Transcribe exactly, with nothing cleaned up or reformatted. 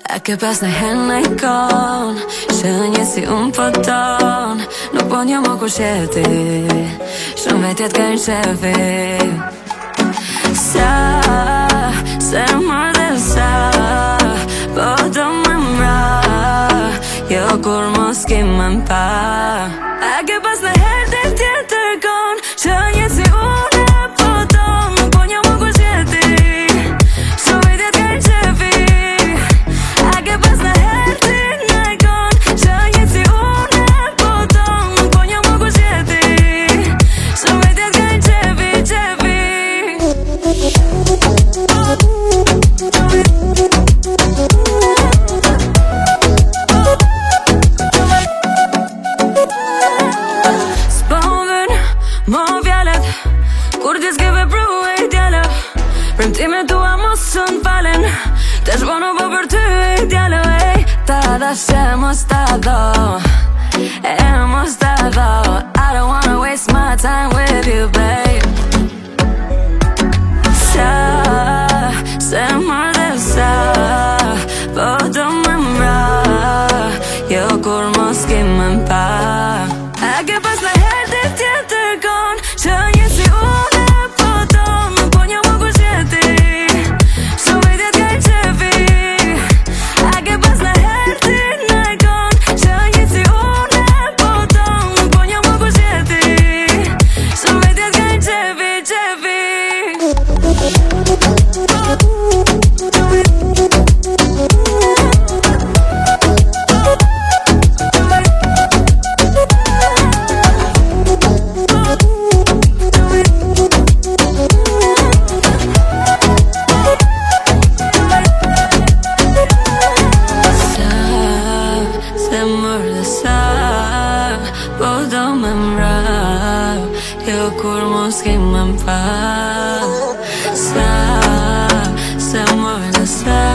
E ke pas në hen në ikon Shënje si unë pëton Nuk po një më kur sheti Shumë vetjet ka në shefi Sa, se mërë dhe sa Po do më mra Jo kur mos ki më mpa E ke pas në her dhe tjetër kon Shënje si unë e pëton Nuk po një më kur sheti Shumë vetjet ka në shefi Kur ti s'ke vepru e i djallë Premtime tua mos sën falen Te shbono po për ty e i djallë Ta da she mos ta do E mos ta do I don't wanna waste my time with you, babe Sa, se mërë dhe sa Po do më mra Jo kur mos ki më mpa E ke pas në her dhe tjetër kon Shënje si unë Po do më mra Jo kur mos ki më mpa Sa, se mërë dhe sa